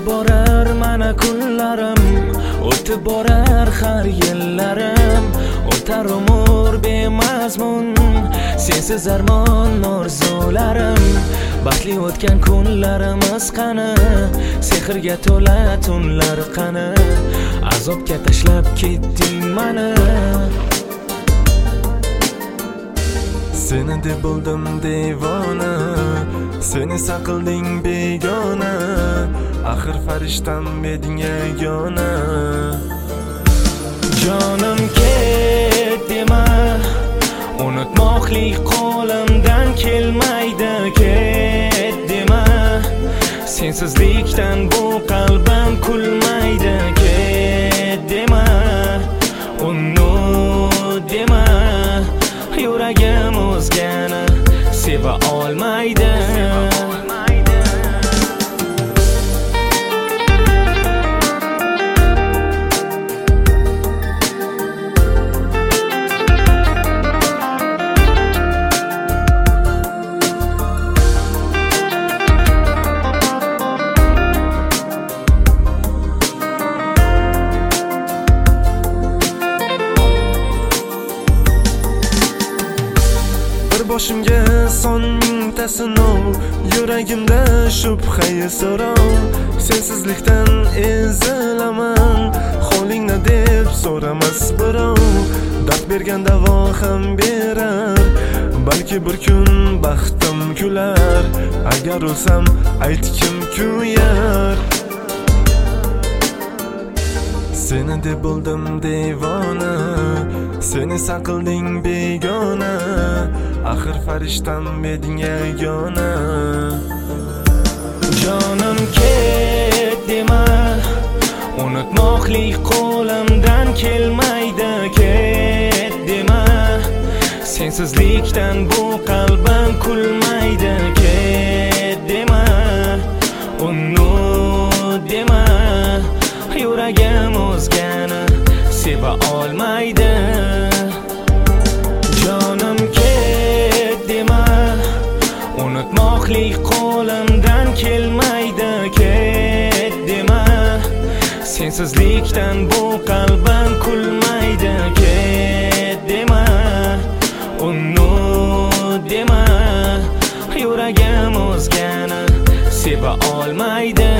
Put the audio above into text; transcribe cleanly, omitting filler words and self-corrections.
borar mana kunlarim, o'tib borar har yillarim. O'tar umr bemazmun, sensiz armon orzularim. Baxtli o'tgan kunlarimiz qani, sehrga to'la tunlar qani. Azobga tashlab ketding mani. Seni deb bo'ldim devona, seni saqilding begona. Axir farishtam eding yagona. Jonim ket dema, unutmoqlik qo'limdan kelmaydi. Ket dema, sensizlikdan bu qalbim kulmaydi. Ket dema, unut dema, yuragim o'zgani seva olmaydi. Boshimga son mingta sinov, yuragimda shubha so'rov. Sensizlikdan ezilaman, holingni deb so'ramas birov. Dard bergan davo ham berar, balki bir kun baxtim kular. Agar o'lsam ayt kim kuyar. Seni deb bo'ldim devona, seni saqilding begona. Axir farishtam eding yagona. Jonim ket dema, unutmoqlik qo'limdan kelmaydi. Ket dema, sensizlikdan bu qalbim kulmaydi. Ket dema, unut dema, yuragim o'zgani seva olmaydi. Jonim ket dema, unutmoqlik qo'limdan kelmaydi. Ket dema, sensizlikdan bu qalbim kulmaydi. Ket dema, unut dema, yuragim o'zgani seva olmaydi.